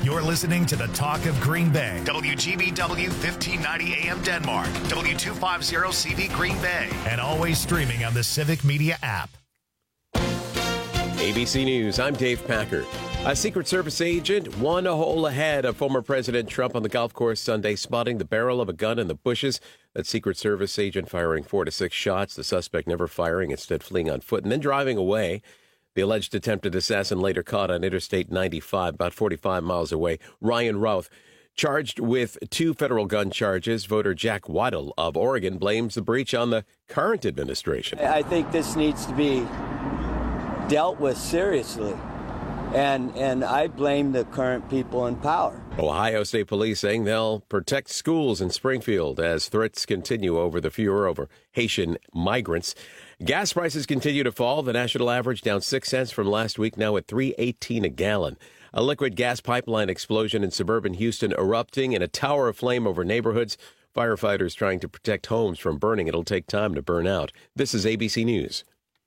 You're listening to the Talk of Green Bay. WGBW 1590 AM Denmark. W250 CV Green Bay. And always streaming on the Civic Media app. ABC News, I'm Dave Packer. A Secret Service agent 1 hole ahead of former President Trump on the golf course Sunday, spotting the barrel of a gun in the bushes. That Secret Service agent firing 4 to 6 shots, the suspect never firing, instead fleeing on foot and then driving away. The alleged attempted assassin later caught on Interstate 95, about 45 miles away. Ryan Routh, charged with 2 federal gun charges. Voter Jack Waddell of Oregon blames the breach on the current administration. I think this needs to be dealt with seriously. And I blame the current people in power. Ohio State Police saying they'll protect schools in Springfield as threats continue over the furor over Haitian migrants. Gas prices continue to fall. The national average down 6 cents from last week, now at $3.18 a gallon. A liquid gas pipeline explosion in suburban Houston erupting in a tower of flame over neighborhoods. Firefighters trying to protect homes from burning. It'll take time to burn out. This is ABC News.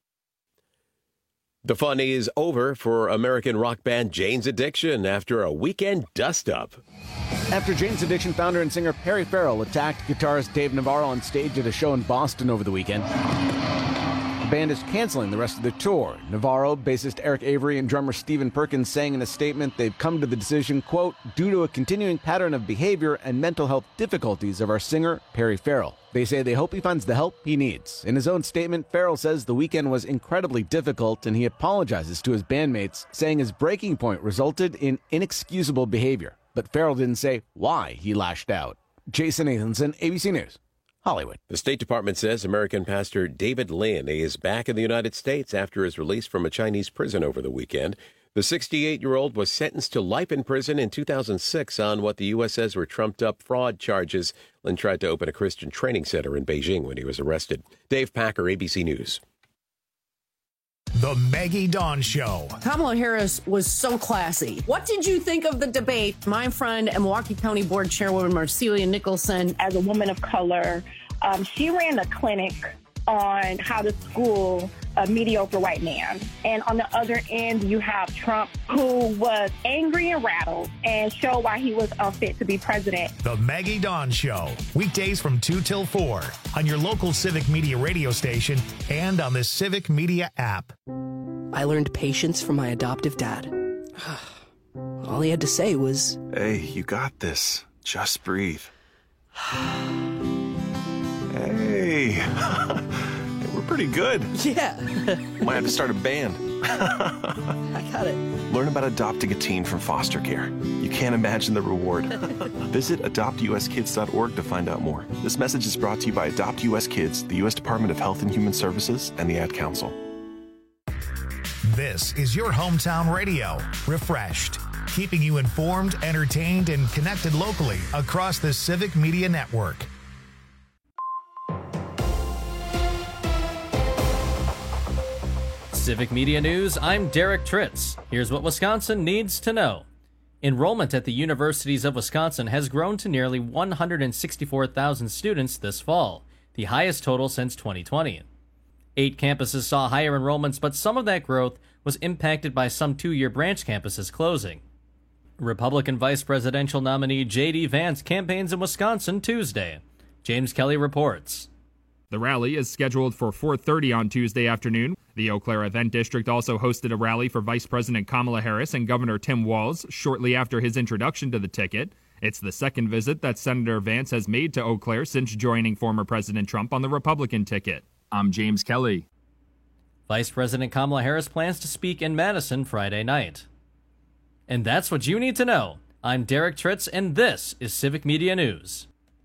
The fun is over for American rock band Jane's Addiction after a weekend dust-up. After Jane's Addiction founder and singer Perry Farrell attacked guitarist Dave Navarro on stage at a show in Boston over the weekend, the band is canceling the rest of the tour. Navarro, bassist Eric Avery, and drummer Stephen Perkins saying in a statement they've come to the decision, quote, due to a continuing pattern of behavior and mental health difficulties of our singer, Perry Farrell. They say they hope he finds the help he needs. In his own statement, Farrell says the weekend was incredibly difficult and he apologizes to his bandmates, saying his breaking point resulted in inexcusable behavior. But Farrell didn't say why he lashed out. Jason Nathanson, ABC News, Hollywood. The State Department says American pastor David Lin is back in the United States after his release from a Chinese prison over the weekend. The 68-year-old was sentenced to life in prison in 2006 on what the U.S. says were trumped-up fraud charges. Lin tried to open a Christian training center in Beijing when he was arrested. Dave Packer, ABC News. The Maggie Dawn Show. Kamala Harris was so classy. What did you think of the debate? My friend and Milwaukee County Board Chairwoman Marcelia Nicholson. As a woman of color, she ran a clinic on how to school a mediocre white man. And on the other end, you have Trump, who was angry and rattled and showed why he was unfit to be president. The Maggie Dawn Show. Weekdays from 2 till 4 on your local Civic Media radio station and on the Civic Media app. I learned patience from my adoptive dad. All he had to say was, "Hey, you got this. Just breathe." Hey, we're pretty good. yeah. Might have to start a band. I got it. Learn about adopting a teen from foster care. You can't imagine the reward. Visit adoptuskids.org to find out more. This message is brought to you by Adopt US Kids, the U.S. Department of Health and Human Services, and the Ad Council. This is your hometown radio, refreshed, keeping you informed, entertained, and connected locally across the Civic Media Network. Civic Media News, I'm Derek Tritz. Here's what Wisconsin needs to know. Enrollment at the universities of Wisconsin has grown to nearly 164,000 students this fall, the highest total since 2020. 8 campuses saw higher enrollments, but some of that growth was impacted by some 2-year branch campuses closing. Republican vice presidential nominee J.D. Vance campaigns in Wisconsin Tuesday. James Kelly reports. The rally is scheduled for 4:30 on Tuesday afternoon. The Eau Claire Event District also hosted a rally for Vice President Kamala Harris and Governor Tim Walz shortly after his introduction to the ticket. It's the second visit that Senator Vance has made to Eau Claire since joining former President Trump on the Republican ticket. I'm James Kelly. Vice President Kamala Harris plans to speak in Madison Friday night. And that's what you need to know. I'm Derek Tritz, and this is Civic Media News.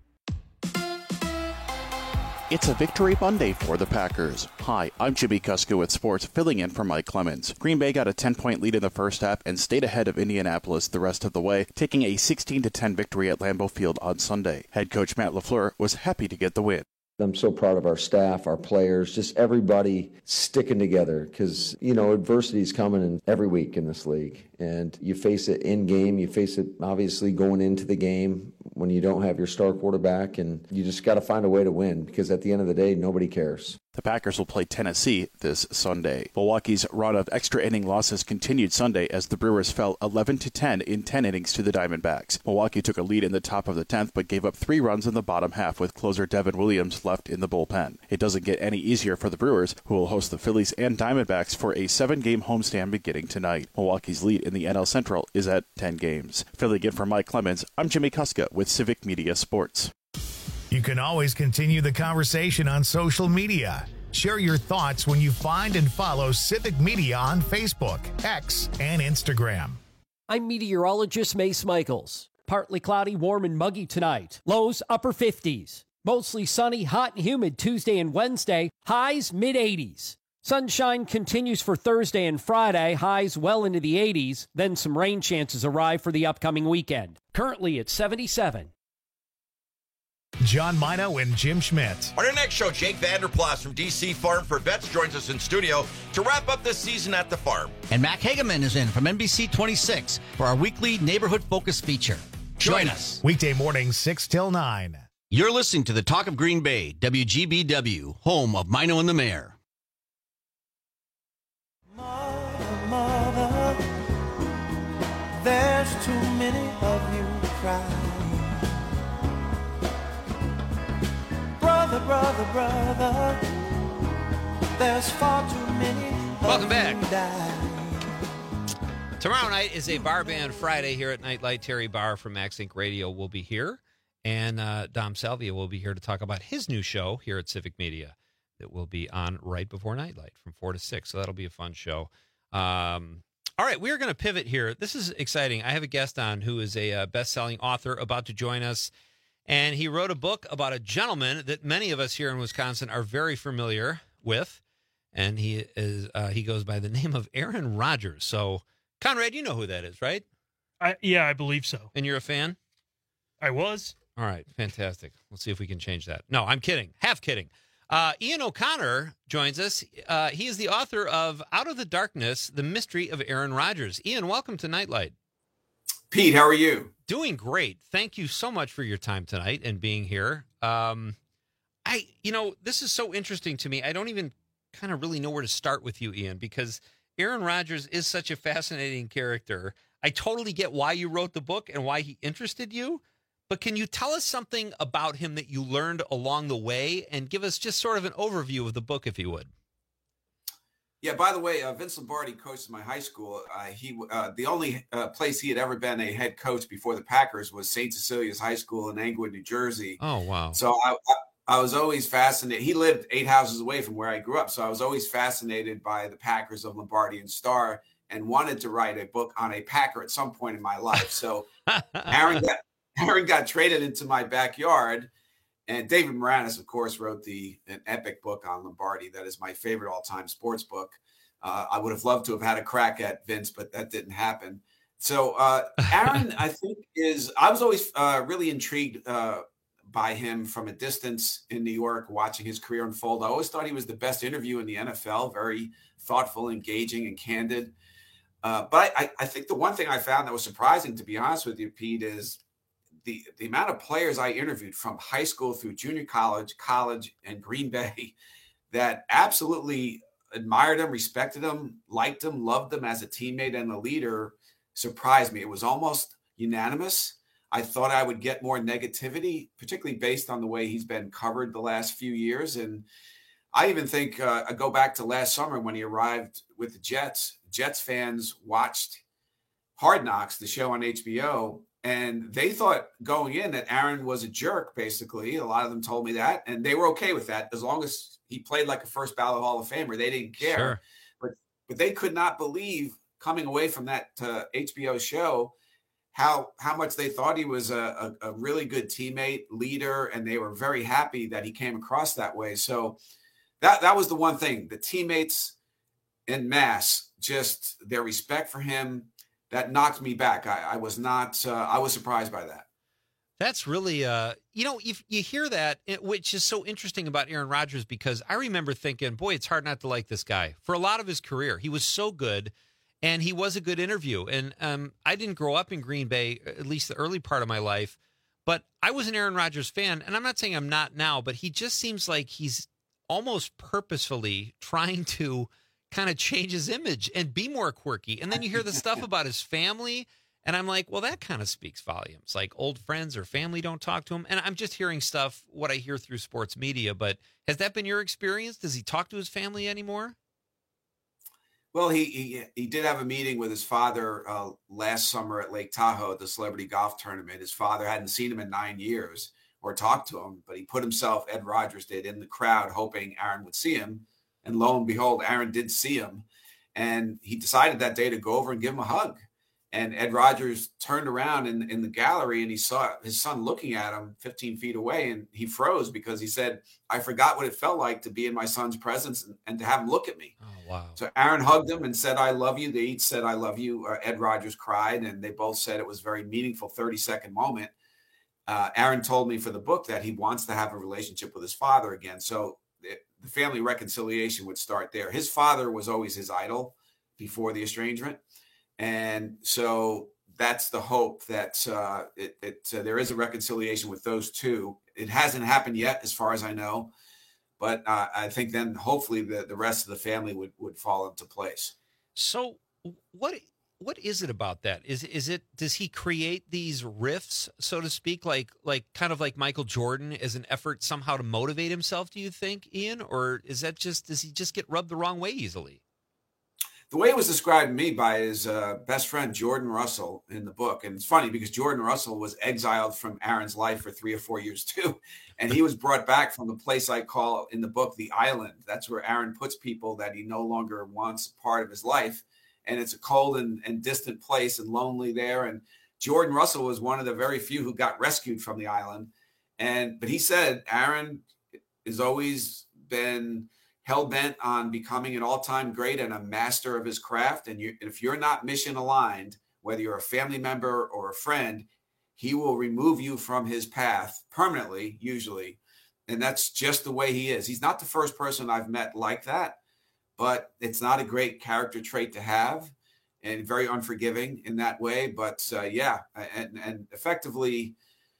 It's a victory Monday for the Packers. Hi, I'm Jimmy Kuska with sports, filling in for Mike Clemens. Green Bay got a 10-point lead in the first half and stayed ahead of Indianapolis the rest of the way, taking a 16-10 victory at Lambeau Field on Sunday. Head coach Matt LaFleur was happy to get the win. I'm so proud of our staff, our players, just everybody sticking together because, adversity is coming in every week in this league. And you face it in game. You face it, obviously, going into the game when you don't have your star quarterback. And you just got to find a way to win because at the end of the day, nobody cares. The Packers will play Tennessee this Sunday. Milwaukee's run of extra inning losses continued Sunday as the Brewers fell 11-10 in 10 innings to the Diamondbacks. Milwaukee took a lead in the top of the 10th but gave up 3 runs in the bottom half with closer Devin Williams left in the bullpen. It doesn't get any easier for the Brewers, who will host the Phillies and Diamondbacks for a 7-game homestand beginning tonight. Milwaukee's lead in the NL Central is at 10 games. Filling in for Mike Clemens, I'm Jimmy Kuska with Civic Media Sports. You can always continue the conversation on social media. Share your thoughts when you find and follow Civic Media on Facebook, X, and Instagram. I'm meteorologist Mace Michaels. Partly cloudy, warm, and muggy tonight. Lows upper 50s. Mostly sunny, hot, and humid Tuesday and Wednesday. Highs mid-80s. Sunshine continues for Thursday and Friday. Highs well into the 80s. Then some rain chances arrive for the upcoming weekend. Currently at 77. John Mino and Jim Schmidt. On our next show, Jake Vanderplas from DC Farm for Vets joins us in studio to wrap up this season at the farm. And Mac Hageman is in from NBC 26 for our weekly neighborhood focus feature. Join us. Weekday mornings, 6 till 9. You're listening to the Talk of Green Bay, WGBW, home of Mino and the Mayor. Mother, there's too many of you crying. Brother, there's far too many. Welcome back. Tomorrow night is a Bar Band Friday here at Nightlight. Terry Barr from Max Inc. Radio will be here, and Dom Salvia will be here to talk about his new show here at Civic Media that will be on right before Nightlight from 4 to 6, so that'll be a fun show. All right, we're going to pivot here. This is exciting. I have a guest on who is a best-selling author about to join us. And he wrote a book about a gentleman that many of us here in Wisconsin are very familiar with. And he goes by the name of Aaron Rodgers. So, Conrad, you know who that is, right? Yeah, I believe so. And you're a fan? I was. All right, fantastic. Let's see if we can change that. No, I'm kidding. Half kidding. Ian O'Connor joins us. He is the author of Out of the Darkness, The Mystery of Aaron Rodgers. Ian, welcome to Nightlight. Pete, how are you? Doing great. Thank you so much for your time tonight and being here. This is so interesting to me. I don't even kind of really know where to start with you, Ian, because Aaron Rodgers is such a fascinating character. I totally get why you wrote the book and why he interested you, but can you tell us something about him that you learned along the way and give us just sort of an overview of the book, if you would? Yeah, by the way, Vince Lombardi coached my high school. The only place he had ever been a head coach before the Packers was St. Cecilia's High School in Englewood, New Jersey. Oh, wow. So I was always fascinated. He lived 8 houses away from where I grew up. So I was always fascinated by the Packers of Lombardi and Starr and wanted to write a book on a Packer at some point in my life. So Aaron got traded into my backyard. And David Moranis, of course, wrote an epic book on Lombardi. That is my favorite all-time sports book. I would have loved to have had a crack at Vince, but that didn't happen. So Aaron, I think, I was always really intrigued by him from a distance in New York, watching his career unfold. I always thought he was the best interview in the NFL, very thoughtful, engaging, and candid. But I think the one thing I found that was surprising, to be honest with you, Pete, is the amount of players I interviewed from high school through junior college, and Green Bay that absolutely admired him, respected him, liked him, loved him as a teammate and a leader surprised me. It was almost unanimous. I thought I would get more negativity, particularly based on the way he's been covered the last few years. And I even think I go back to last summer when he arrived with the Jets. Jets fans watched Hard Knocks, the show on HBO, and they thought going in that Aaron was a jerk, basically. A lot of them told me that, and they were okay with that as long as he played like a first ballot Hall of Famer. They didn't care. Sure. But they could not believe, coming away from that HBO show, how much they thought he was a really good teammate, leader, and they were very happy that he came across that way. So that was the one thing. The teammates en masse, just their respect for him, that knocked me back. I was not. I was surprised by that. That's really, if you hear that, which is so interesting about Aaron Rodgers, because I remember thinking, boy, it's hard not to like this guy. For a lot of his career, he was so good, and he was a good interview. And I didn't grow up in Green Bay, at least the early part of my life, but I was an Aaron Rodgers fan, and I'm not saying I'm not now, but he just seems like he's almost purposefully trying to kind of change his image and be more quirky. And then you hear the stuff about his family, and I'm like, well, that kind of speaks volumes. Like old friends or family don't talk to him. And I'm just hearing stuff, what I hear through sports media. But has that been your experience? Does he talk to his family anymore? Well, he did have a meeting with his father last summer at Lake Tahoe at the celebrity golf tournament. His father hadn't seen him in 9 years or talked to him, but he put himself, Ed Rogers did, in the crowd hoping Aaron would see him. And lo and behold, Aaron did see him. And he decided that day to go over and give him a hug. And Ed Rogers turned around in the gallery and he saw his son looking at him 15 feet away. And he froze because he said, I forgot what it felt like to be in my son's presence and to have him look at me. Oh, wow. So Aaron hugged him and said, I love you. They each said, I love you. Ed Rogers cried, and they both said it was a very meaningful 30-second moment. Aaron told me for the book that he wants to have a relationship with his father again. So the family reconciliation would start there. His father was always his idol before the estrangement. And so that's the hope that there is a reconciliation with those two. It hasn't happened yet, as far as I know. But I think then hopefully the rest of the family would fall into place. So what is it about that? Is it, does he create these riffs, so to speak, like kind of like Michael Jordan, as an effort somehow to motivate himself, do you think, Ian? Or is that just, does he just get rubbed the wrong way easily? The way it was described to me by his best friend, Jordan Russell, in the book. And it's funny because Jordan Russell was exiled from Aaron's life for 3 or 4 years too. And he was brought back from the place I call in the book, the island. That's where Aaron puts people that he no longer wants part of his life. And it's a cold and distant place and lonely there. And Jordan Russell was one of the very few who got rescued from the island. But he said, Aaron has always been hell-bent on becoming an all-time great and a master of his craft. And if you're not mission aligned, whether you're a family member or a friend, he will remove you from his path permanently, usually. And that's just the way he is. He's not the first person I've met like that, but it's not a great character trait to have, and very unforgiving in that way. But and effectively,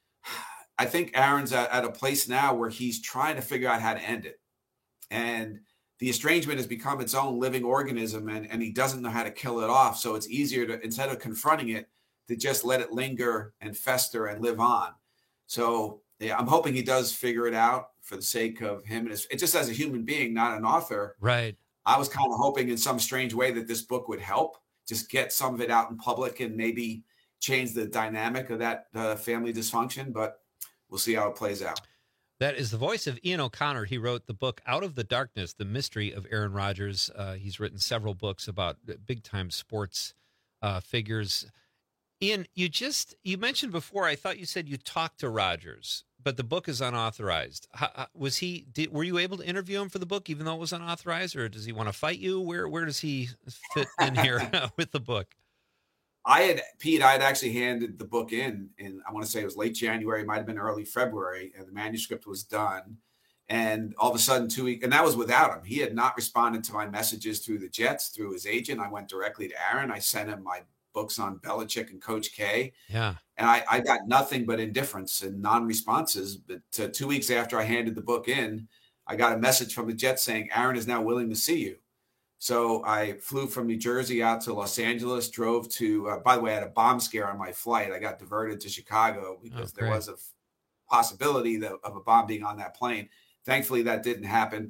I think Aaron's at a place now where he's trying to figure out how to end it. And the estrangement has become its own living organism, and he doesn't know how to kill it off. So it's easier to, instead of confronting it, to just let it linger and fester and live on. So yeah, I'm hoping he does figure it out for the sake of him. And it's just as a human being, not an author. Right. I was kind of hoping in some strange way that this book would help just get some of it out in public and maybe change the dynamic of that family dysfunction. But we'll see how it plays out. That is the voice of Ian O'Connor. He wrote the book Out of the Darkness, The Mystery of Aaron Rodgers. He's written several books about big-time sports figures. Ian, you mentioned before, I thought you said you talked to Rodgers, but the book is unauthorized. Were you able to interview him for the book, even though it was unauthorized, or does he want to fight you? Where does he fit in here with the book? I had actually handed the book in I want to say it was late January, it might have been early February, and the manuscript was done. And all of a sudden 2 weeks, and that was without him. He had not responded to my messages through the Jets, through his agent. I went directly to Aaron. I sent him my books on Belichick and Coach K. Yeah. And I got nothing but indifference and non-responses. But 2 weeks after I handed the book in, I got a message from the Jets saying, Aaron is now willing to see you. So I flew from New Jersey out to Los Angeles, drove to, by the way, I had a bomb scare on my flight. I got diverted to Chicago because there was a possibility of a bomb being on that plane. Thankfully, that didn't happen.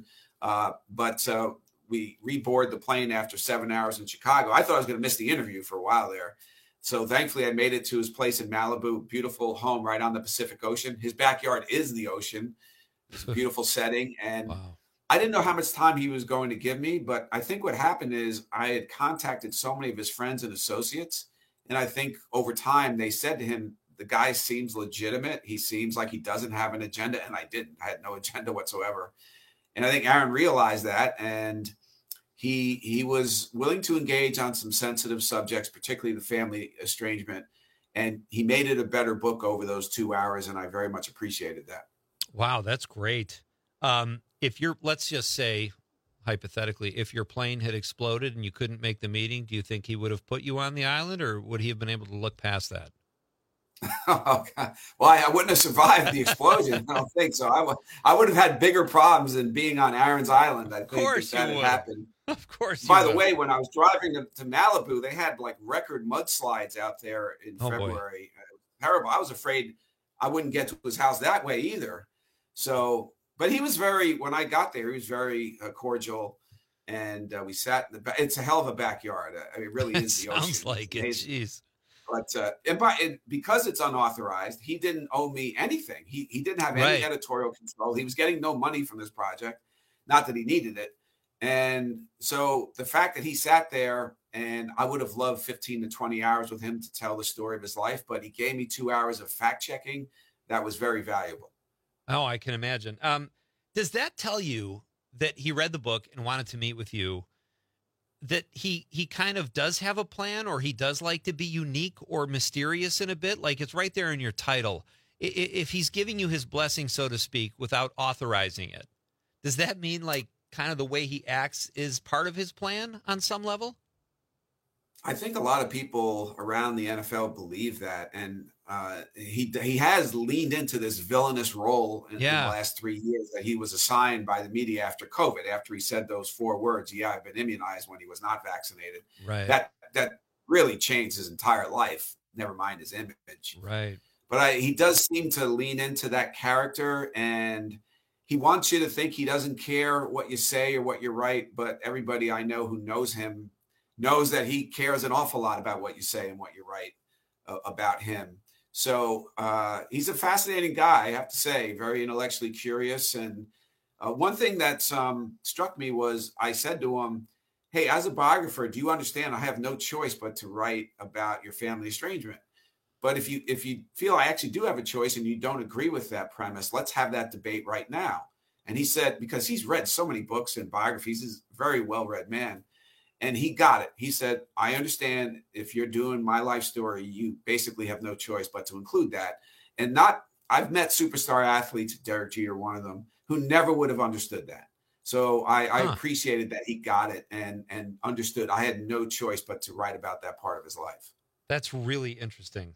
But we reboarded the plane after 7 hours in Chicago. I thought I was going to miss the interview for a while there. So thankfully, I made it to his place in Malibu, beautiful home right on the Pacific Ocean. His backyard is the ocean. It's a beautiful setting. And wow. I didn't know how much time he was going to give me, but I think what happened is I had contacted so many of his friends and associates. And I think over time they said to him, the guy seems legitimate. He seems like he doesn't have an agenda. And I didn't. I had no agenda whatsoever. And I think Aaron realized that. And he was willing to engage on some sensitive subjects, particularly the family estrangement. And he made it a better book over those 2 hours. And I very much appreciated that. Wow, that's great. Let's just say, hypothetically, if your plane had exploded and you couldn't make the meeting, do you think he would have put you on the island, or would he have been able to look past that? Oh, God. Well, I wouldn't have survived the explosion. I don't think so. I would have had bigger problems than being on Aaron's Island. I think if that had happened. Of course. By the way, when I was driving to Malibu, they had like record mudslides out there in February. Terrible. I was afraid I wouldn't get to his house that way either. So, but he was when I got there, he was very cordial. And we sat in it's a hell of a backyard. I mean, it really is the ocean. Sounds like it. Jeez. But because it's unauthorized, he didn't owe me anything. He didn't have any editorial control. He was getting no money from this project. Not that he needed it. And so the fact that he sat there, and I would have loved 15 to 20 hours with him to tell the story of his life, but he gave me 2 hours of fact checking. That was very valuable. Oh, I can imagine. Does that tell you that he read the book and wanted to meet with you, that he kind of does have a plan, or he does like to be unique or mysterious in a bit? Like, it's right there in your title. If he's giving you his blessing, so to speak, without authorizing it, does that mean like kind of the way he acts is part of his plan on some level? I think a lot of people around the NFL believe that, and he has leaned into this villainous role in the last 3 years that he was assigned by the media after COVID, after he said those 4 words, "Yeah, I've been immunized," when he was not vaccinated. Right. That really changed his entire life, never mind his image. Right. But he does seem to lean into that character, and he wants you to think he doesn't care what you say or what you write, but everybody I know who knows him knows that he cares an awful lot about what you say and what you write about him. So he's a fascinating guy, I have to say, very intellectually curious. And one thing that struck me was I said to him, "Hey, as a biographer, do you understand I have no choice but to write about your family estrangement? But if you feel I actually do have a choice and you don't agree with that premise, let's have that debate right now." And he said, because he's read so many books and biographies, he's a very well-read man. And he got it. He said, "I understand if you're doing my life story, you basically have no choice but to include that." And I've met superstar athletes, Derek Jeter, one of them, who never would have understood that. So I appreciated that he got it and understood I had no choice but to write about that part of his life. That's really interesting.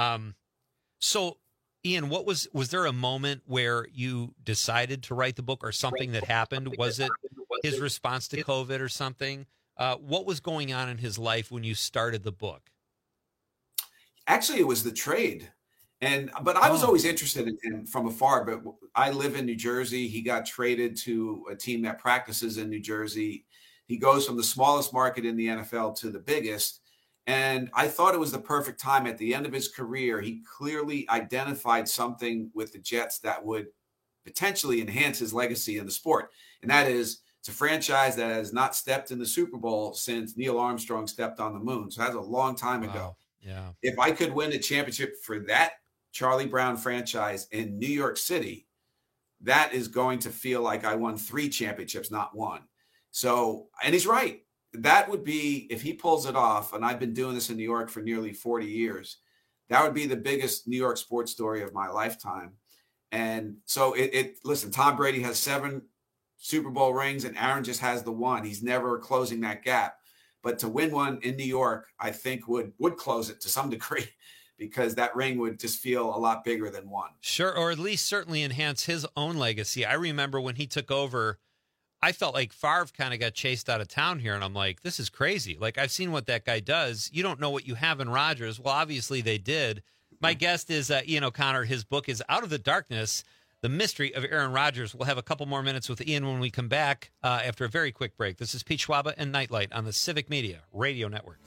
So Ian, was there a moment where you decided to write the book, or something that happened? Was it his response to COVID or something? What was going on in his life when you started the book? Actually, it was the trade. But I was always interested in him from afar. But I live in New Jersey. He got traded to a team that practices in New Jersey. He goes from the smallest market in the NFL to the biggest. And I thought it was the perfect time. At the end of his career, he clearly identified something with the Jets that would potentially enhance his legacy in the sport. And that is, it's a franchise that has not stepped in the Super Bowl since Neil Armstrong stepped on the moon. So that's a long time ago. Yeah. If I could win a championship for that Charlie Brown franchise in New York City, that is going to feel like I won 3 championships, not 1. So, and he's right. That would be, if he pulls it off, and I've been doing this in New York for nearly 40 years, that would be the biggest New York sports story of my lifetime. And so listen, Tom Brady has 7 Super Bowl rings and Aaron just has the 1. He's never closing that gap. But to win one in New York, I think would close it to some degree, because that ring would just feel a lot bigger than 1. Sure, or at least certainly enhance his own legacy. I remember when he took over, I felt like Favre kind of got chased out of town here, and I'm like, this is crazy. Like, I've seen what that guy does. You don't know what you have in Rodgers. Well, obviously they did. My guest is Ian O'Connor. His book is Out of the Darkness, The Mystery of Aaron Rodgers. We'll have a couple more minutes with Ian when we come back after a very quick break. This is Pete Schwaba and Nightlight on the Civic Media Radio Network.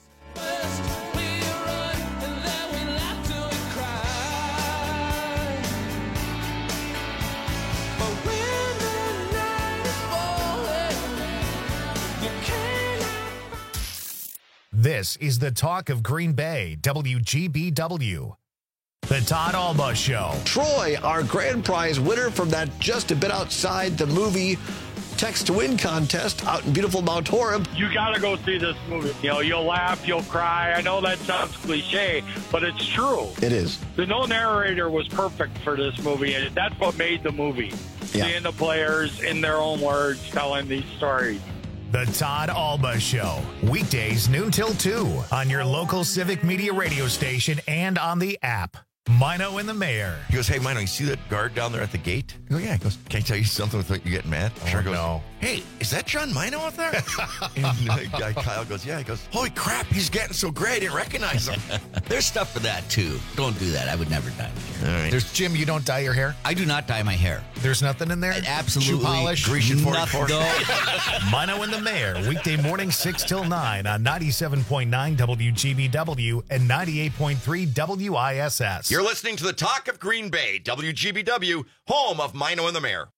This is the talk of Green Bay, WGBW. The Todd Alba Show. Troy, our grand prize winner from that just a bit outside the movie Text to Win contest out in beautiful Mount Horeb. You got to go see this movie. You know, you'll laugh, you'll cry. I know that sounds cliche, but it's true. It is. The no narrator was perfect for this movie, and that's what made the movie. Yeah. Seeing the players in their own words telling these stories. The Todd Alba Show. Weekdays noon till 2 on your local Civic Media radio station and on the app. Mino and the Mayor. He goes, hey, Mino, you see that guard down there at the gate? I go, yeah. He goes, can I tell you something without you getting mad? Sure. Goes, no. Hey, is that John Mino out there? And the guy Kyle goes, yeah. He goes, holy crap, he's getting so great, I didn't recognize him. There's stuff for that, too. Don't do that. I would never dye my hair. All right. There's Jim, you don't dye your hair? I do not dye my hair. There's nothing in there? Absolutely. Shoe polish? Grecian 44? No. Mino and the Mayor, weekday morning 6 till 9 on 97.9 WGBW and 98.3 WISS. You're listening to the Talk of Green Bay, WGBW, home of Mino and the Mayor.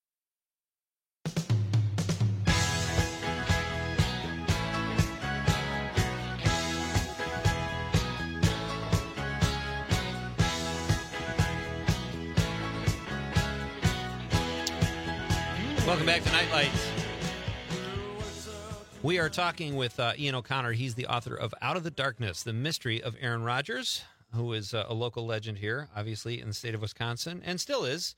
Welcome back to Nightlights. We are talking with Ian O'Connor. He's the author of Out of the Darkness, The Mystery of Aaron Rodgers, who is a local legend here, obviously, in the state of Wisconsin, and still is.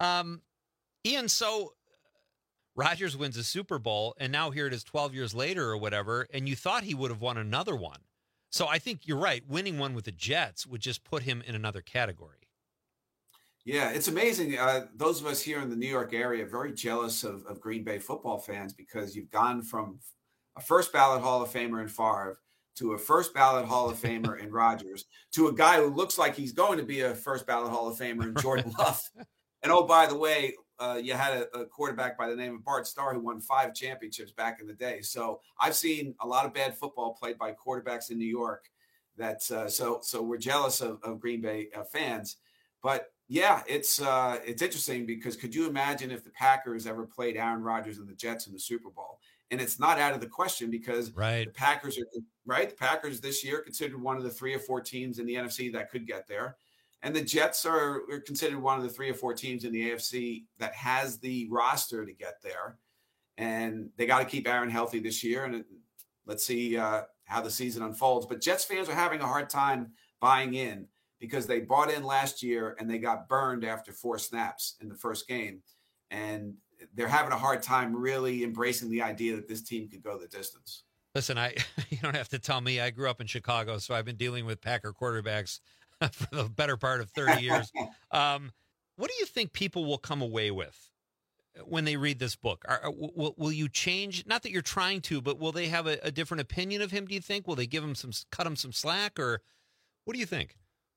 Ian, so Rodgers wins a Super Bowl, and now here it is 12 years later or whatever, and you thought he would have won another one. So I think you're right. Winning one with the Jets would just put him in another category. Yeah, it's amazing. Those of us here in the New York area are very jealous of Green Bay football fans because you've gone from a first ballot Hall of Famer in Favre to a first ballot Hall of Famer in Rodgers to a guy who looks like he's going to be a first ballot Hall of Famer in Jordan Love. And oh, by the way, you had a quarterback by the name of Bart Starr who won 5 championships back in the day. So I've seen a lot of bad football played by quarterbacks in New York. That's so we're jealous of Green Bay fans, but. Yeah, it's interesting because could you imagine if the Packers ever played Aaron Rodgers and the Jets in the Super Bowl? And it's not out of the question because the Packers are right. The Packers this year considered one of the 3 or 4 teams in the NFC that could get there, and the Jets are considered one of the 3 or 4 teams in the AFC that has the roster to get there. And they got to keep Aaron healthy this year, and let's see how the season unfolds. But Jets fans are having a hard time buying in, because they bought in last year and they got burned after 4 snaps in the first game. And they're having a hard time really embracing the idea that this team could go the distance. Listen, you don't have to tell me. I grew up in Chicago, so I've been dealing with Packer quarterbacks for the better part of 30 years. What do you think people will come away with when they read this book? Will you change? Not that you're trying to, but will they have a different opinion of him, do you think? Will they cut him some slack, or what do you think?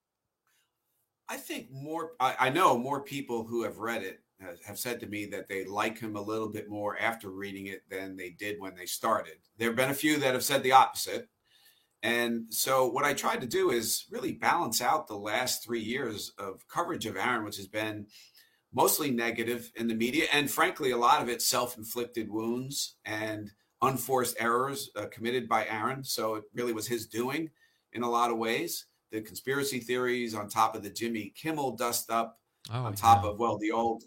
I think I know more people who have read it have said to me that they like him a little bit more after reading it than they did when they started. There have been a few that have said the opposite. And so what I tried to do is really balance out the last 3 years of coverage of Aaron, which has been mostly negative in the media. And frankly, a lot of it self-inflicted wounds and unforced errors committed by Aaron. So it really was his doing in a lot of ways. The conspiracy theories on top of the Jimmy Kimmel dust up, on top of, well, the old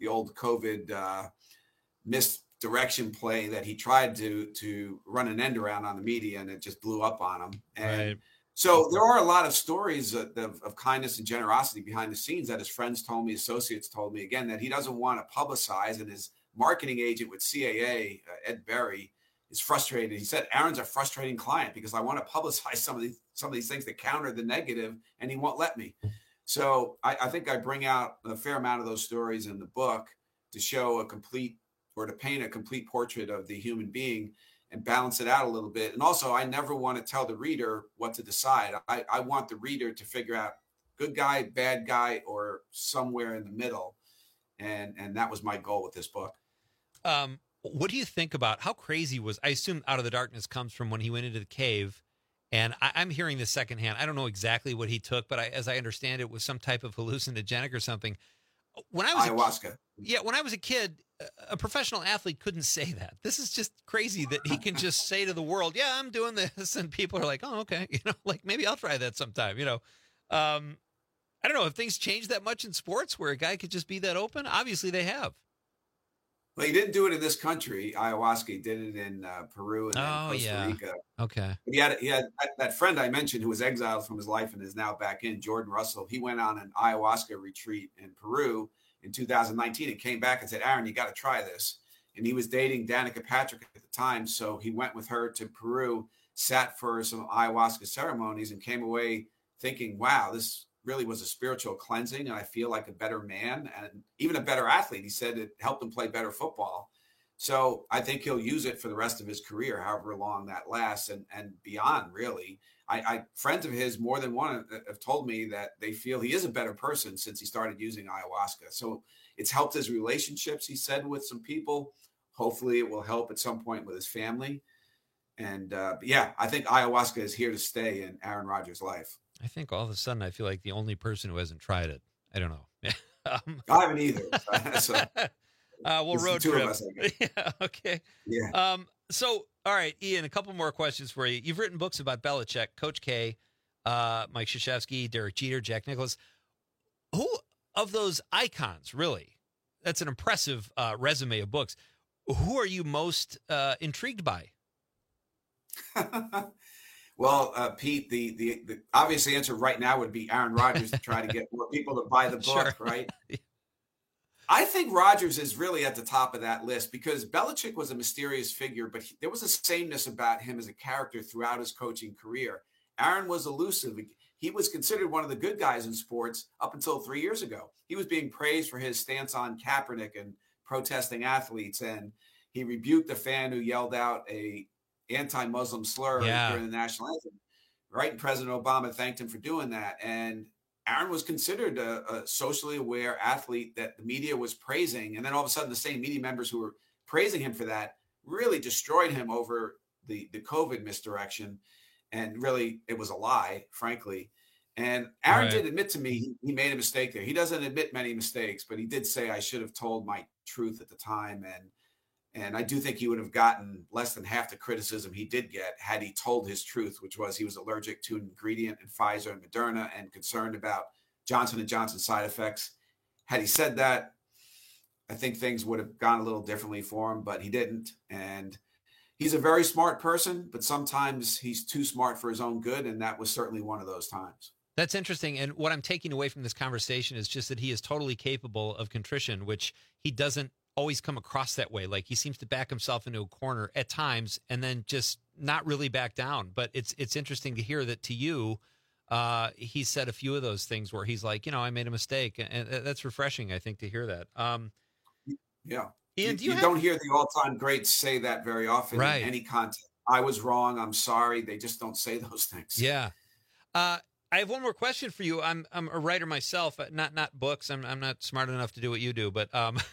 COVID misdirection play that he tried to run an end around on the media, and it just blew up on him. And so there are a lot of stories of kindness and generosity behind the scenes that his friends told me, associates told me, again, that he doesn't want to publicize. And his marketing agent with CAA, Ed Berry, is frustrated. He said, Aaron's a frustrating client because I want to publicize some of these things that counter the negative, and he won't let me. So I think I bring out a fair amount of those stories in the book to show to paint a complete portrait of the human being and balance it out a little bit. And also, I never want to tell the reader what to decide. I want the reader to figure out good guy, bad guy, or somewhere in the middle. And that was my goal with this book. What do you think about how crazy I assume Out of the Darkness comes from when he went into the cave, and I'm hearing this secondhand. I don't know exactly what he took, but as I understand it was some type of hallucinogenic or something. When I was ayahuasca. When I was a kid, a professional athlete couldn't say that. This is just crazy that he can just say to the world, yeah, I'm doing this. And people are like, oh, okay. Like maybe I'll try that sometime, I don't know if things changed that much in sports where a guy could just be that open. Obviously they have. Well, he didn't do it in this country, ayahuasca. He did it in Peru and then Costa Rica. Okay. But he had that friend I mentioned who was exiled from his life and is now back in, Jordan Russell. He went on an ayahuasca retreat in Peru in 2019 and came back and said, Aaron, you got to try this. And he was dating Danica Patrick at the time. So he went with her to Peru, sat for some ayahuasca ceremonies and came away thinking, wow, this really was a spiritual cleansing, and I feel like a better man and even a better athlete. He said it helped him play better football. So I think he'll use it for the rest of his career, however long that lasts, and beyond, really. Friends of his, more than one, have told me that they feel he is a better person since he started using ayahuasca. So it's helped his relationships, he said, with some people. Hopefully it will help at some point with his family. And yeah, I think ayahuasca is here to stay in Aaron Rodgers' life. I think all of a sudden I feel like the only person who hasn't tried it. I don't know. I haven't either. So, we'll road trip. Us, yeah, okay. Yeah. So, all right, Ian, a couple more questions for you. You've written books about Belichick, Coach K, Mike Krzyzewski, Derek Jeter, Jack Nicklaus. Who of those icons, really? That's an impressive resume of books. Who are you most intrigued by? Well, Pete, the obvious answer right now would be Aaron Rodgers to try to get more people to buy the book, Sure. right? I think Rodgers is really at the top of that list because Belichick was a mysterious figure, but there was a sameness about him as a character throughout his coaching career. Aaron was elusive. He was considered one of the good guys in sports up until 3 years ago. He was being praised for his stance on Kaepernick and protesting athletes, and he rebuked a fan who yelled out a anti-Muslim slur during the national anthem. Right, and President Obama thanked him for doing that. And Aaron was considered a socially aware athlete that the media was praising. And then all of a sudden, the same media members who were praising him for that really destroyed him over the COVID misdirection. And really, it was a lie, frankly. And Aaron did admit to me he made a mistake there. He doesn't admit many mistakes, but he did say, I should have told my truth at the time. And I do think he would have gotten less than half the criticism he did get had he told his truth, which was he was allergic to an ingredient in Pfizer and Moderna and concerned about Johnson & Johnson side effects. Had he said that, I think things would have gone a little differently for him, but he didn't. And he's a very smart person, but sometimes he's too smart for his own good, and that was certainly one of those times. That's interesting. And what I'm taking away from this conversation is just that he is totally capable of contrition, which he doesn't always come across that way. Like he seems to back himself into a corner at times and then just not really back down. But it's interesting to hear that to you, he said a few of those things where he's like, I made a mistake. And that's refreshing, I think, to hear that. Yeah. Ian, you don't hear the all-time greats say that very often in any context. I was wrong. I'm sorry. They just don't say those things. Yeah. I have one more question for you. I'm a writer myself, not books. I'm not smart enough to do what you do, but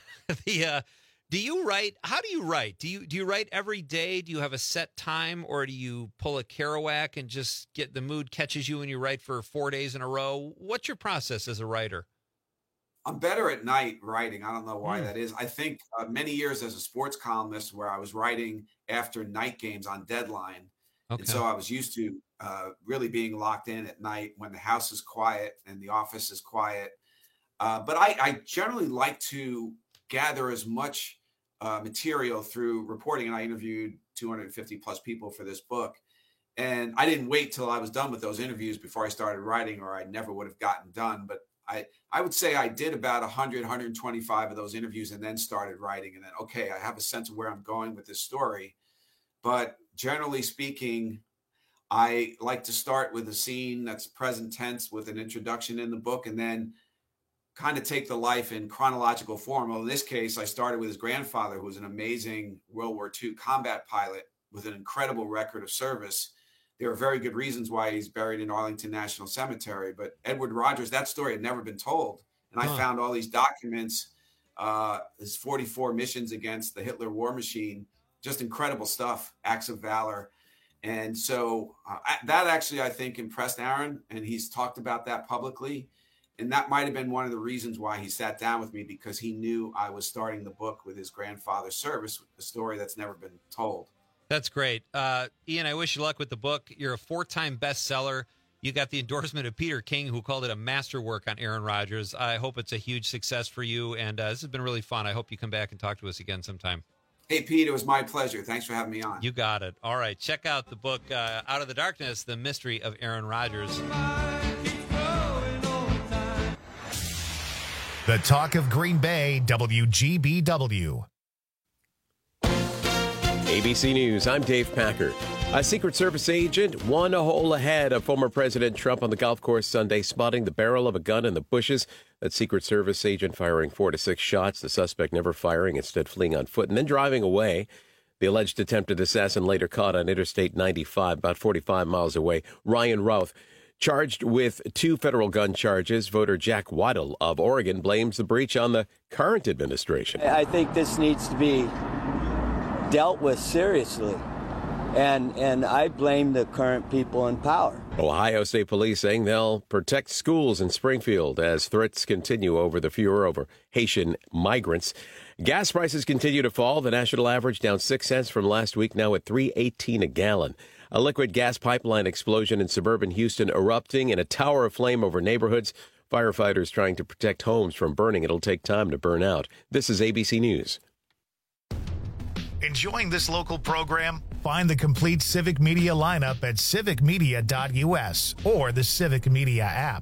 do you write? How do you write? Do you write every day? Do you have a set time, or do you pull a Kerouac and just get the mood catches you and you write for 4 days in a row? What's your process as a writer? I'm better at night writing. I don't know why that is. I think many years as a sports columnist where I was writing after night games on deadline. Okay. And so I was used to really being locked in at night when the house is quiet and the office is quiet. But I generally like to gather as much material through reporting. And I interviewed 250 plus people for this book. And I didn't wait till I was done with those interviews before I started writing, or I never would have gotten done. But I would say I did about 100, 125 of those interviews and then started writing. And then, okay, I have a sense of where I'm going with this story. But generally speaking, I like to start with a scene that's present tense with an introduction in the book and then kind of take the life in chronological form. Well, in this case, I started with his grandfather, who was an amazing World War II combat pilot with an incredible record of service. There are very good reasons why he's buried in Arlington National Cemetery. But Edward Rogers, that story had never been told. And I found all these documents, his 44 missions against the Hitler war machine, just incredible stuff, acts of valor. And so that actually, I think, impressed Aaron, and he's talked about that publicly. And that might have been one of the reasons why he sat down with me, because he knew I was starting the book with his grandfather's service, a story that's never been told. That's great. Ian, I wish you luck with the book. You're a 4-time bestseller. You got the endorsement of Peter King, who called it a masterwork on Aaron Rodgers. I hope it's a huge success for you, and this has been really fun. I hope you come back and talk to us again sometime. Hey, Pete, it was my pleasure. Thanks for having me on. You got it. All right, check out the book, Out of the Darkness, The Mystery of Aaron Rodgers. The Talk of Green Bay, WGBW. ABC News, I'm Dave Packer. A Secret Service agent 1 hole ahead of former President Trump on the golf course Sunday, spotting the barrel of a gun in the bushes. That Secret Service agent firing 4 to 6 shots, the suspect never firing, instead fleeing on foot and then driving away. The alleged attempted assassin later caught on Interstate 95, about 45 miles away. Ryan Routh, charged with 2 federal gun charges. Voter Jack Waddell of Oregon blames the breach on the current administration. I think this needs to be dealt with seriously. And I blame the current people in power. Ohio State Police saying they'll protect schools in Springfield as threats continue over the furor over Haitian migrants. Gas prices continue to fall. The national average down 6 cents from last week, now at $3.18 a gallon. A liquid gas pipeline explosion in suburban Houston erupting in a tower of flame over neighborhoods. Firefighters trying to protect homes from burning. It'll take time to burn out. This is ABC News. Enjoying this local program? Find the complete Civic Media lineup at civicmedia.us or the Civic Media app.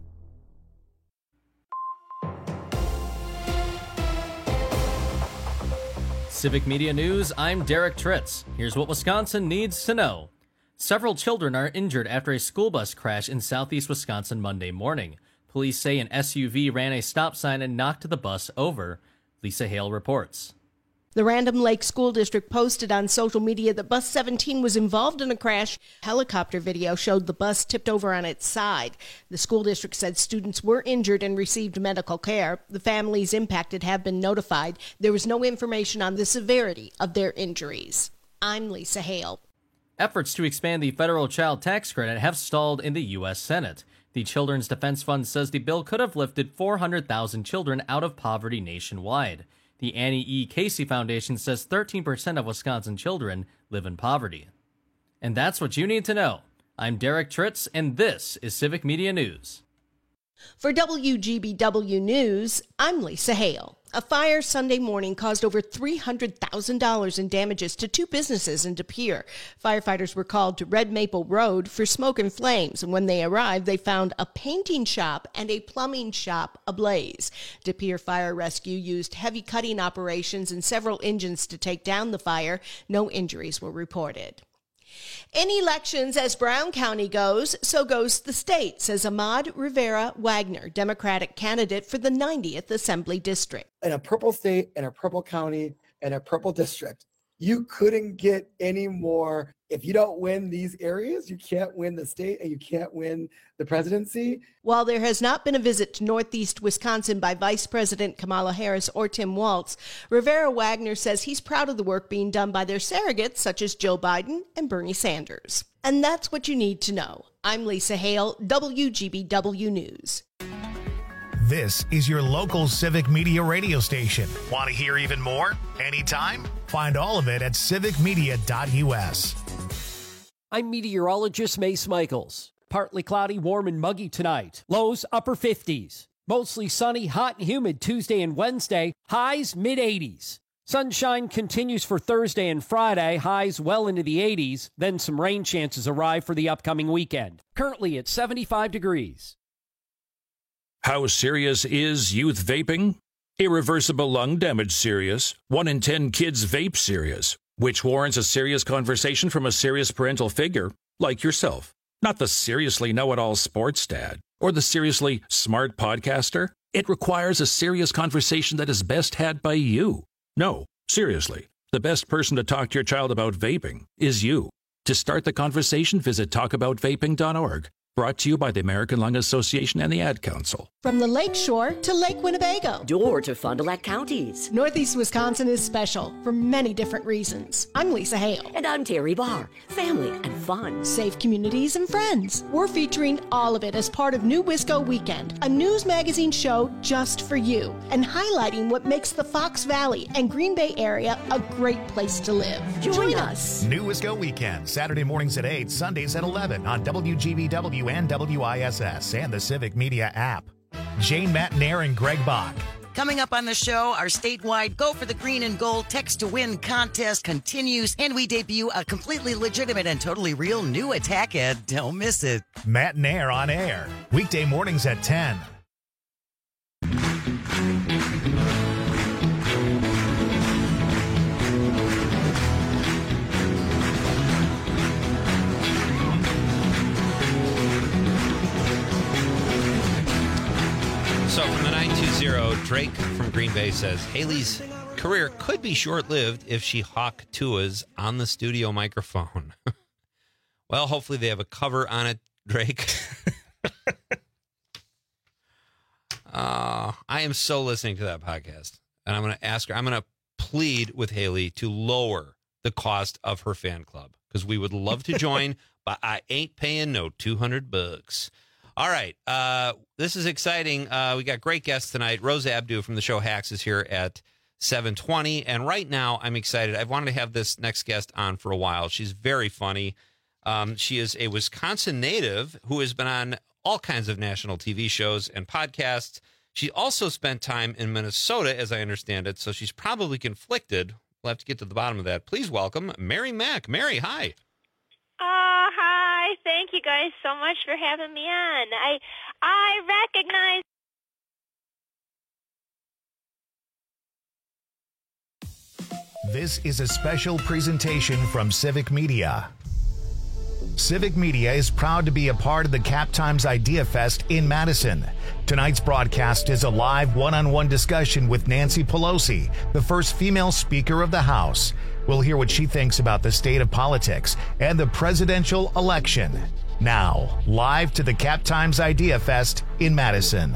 Civic Media News, I'm Derek Tritz. Here's what Wisconsin needs to know. Several children are injured after a school bus crash in southeast Wisconsin Monday morning. Police say an SUV ran a stop sign and knocked the bus over. Lisa Hale reports. The Random Lake School District posted on social media that Bus 17 was involved in a crash. Helicopter video showed the bus tipped over on its side. The school district said students were injured and received medical care. The families impacted have been notified. There was no information on the severity of their injuries. I'm Lisa Hale. Efforts to expand the federal child tax credit have stalled in the U.S. Senate. The Children's Defense Fund says the bill could have lifted 400,000 children out of poverty nationwide. The Annie E. Casey Foundation says 13% of Wisconsin children live in poverty. And that's what you need to know. I'm Derek Tritz, and this is Civic Media News. For WGBW News, I'm Lisa Hale. A fire Sunday morning caused over $300,000 in damages to 2 businesses in De Pere. Firefighters were called to Red Maple Road for smoke and flames, and when they arrived, they found a painting shop and a plumbing shop ablaze. De Pere Fire Rescue used heavy cutting operations and several engines to take down the fire. No injuries were reported. In elections, as Brown County goes, so goes the state, says Ahmad Rivera Wagner, Democratic candidate for the 90th Assembly District. In a purple state, in a purple county, in a purple district, you couldn't get any more. If you don't win these areas, you can't win the state and you can't win the presidency. While there has not been a visit to Northeast Wisconsin by Vice President Kamala Harris or Tim Walz, Rivera Wagner says he's proud of the work being done by their surrogates such as Joe Biden and Bernie Sanders. And that's what you need to know. I'm Lisa Hale, WGBW News. This is your local Civic Media radio station. Want to hear even more? Anytime? Find all of it at civicmedia.us. I'm meteorologist Mace Michaels. Partly cloudy, warm and muggy tonight. Lows upper 50s. Mostly sunny, hot and humid Tuesday and Wednesday. Highs mid-80s. Sunshine continues for Thursday and Friday. Highs well into the 80s. Then some rain chances arrive for the upcoming weekend. Currently at 75 degrees. How serious is youth vaping? Irreversible lung damage serious. 1 in 10 kids vape serious, which warrants a serious conversation from a serious parental figure like yourself. Not the seriously know-it-all sports dad or the seriously smart podcaster. It requires a serious conversation that is best had by you. No, seriously, the best person to talk to your child about vaping is you. To start the conversation, visit talkaboutvaping.org. Brought to you by the American Lung Association and the Ad Council. From the Lake Shore to Lake Winnebago. Door to Fond du Lac counties. Northeast Wisconsin is special for many different reasons. I'm Lisa Hale. And I'm Terry Barr. Family and fun. Safe communities and friends. We're featuring all of it as part of New Wisco Weekend, a news magazine show just for you, and highlighting what makes the Fox Valley and Green Bay area a great place to live. Join us. New Wisco Weekend, Saturday mornings at 8, Sundays at 11 on WGBW and WISS and the Civic Media app. Jane Matnair and Greg Bach. Coming up on the show, our statewide Go for the Green and Gold Text to Win contest continues, and we debut a completely legitimate and totally real new attack ad. Don't miss it. Matnair on air, weekday mornings at 10. 630. Drake from Green Bay says, Haley's career could be short-lived if she hawk Tua's on the studio microphone. Well, hopefully they have a cover on it, Drake. I am so listening to that podcast. And I'm going to ask her, I'm going to plead with Haley to lower the cost of her fan club because we would love to join, but I ain't paying no $200. All right. This is exciting. We got great guests tonight. Rose Abdu from the show Hacks is here at 7:20. And right now I'm excited. I've wanted to have this next guest on for a while. She's very funny. She is a Wisconsin native who has been on all kinds of national TV shows and podcasts. She also spent time in Minnesota, as I understand it, so she's probably conflicted. We'll have to get to the bottom of that. Please welcome Mary Mack. Mary, hi. Hi. Thank you guys so much for having me on. I recognize. This is a special presentation from Civic Media. Civic Media is proud to be a part of the Cap Times Idea Fest in Madison. Tonight's broadcast is a live one-on-one discussion with Nancy Pelosi, the first female Speaker of the House. We'll hear what she thinks about the state of politics and the presidential election. Now, live to the Cap Times Idea Fest in Madison.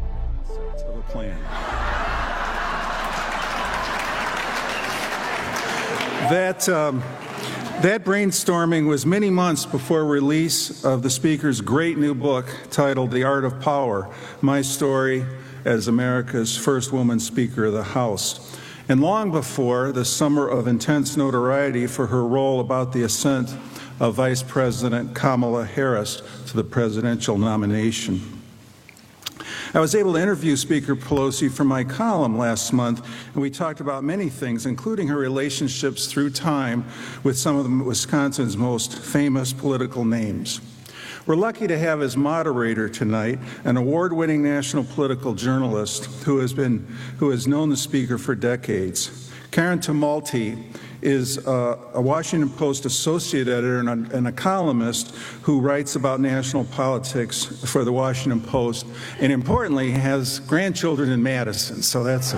That brainstorming was many months before release of the Speaker's great new book titled The Art of Power, My Story as America's First Woman Speaker of the House, and long before the summer of intense notoriety for her role about the ascent of Vice President Kamala Harris to the presidential nomination. I was able to interview Speaker Pelosi for my column last month, and we talked about many things, including her relationships through time with some of Wisconsin's most famous political names. We're lucky to have as moderator tonight an award-winning national political journalist who has known the Speaker for decades. Karen Tumulty is a Washington Post associate editor and a columnist who writes about national politics for the Washington Post, and importantly has grandchildren in Madison, so that's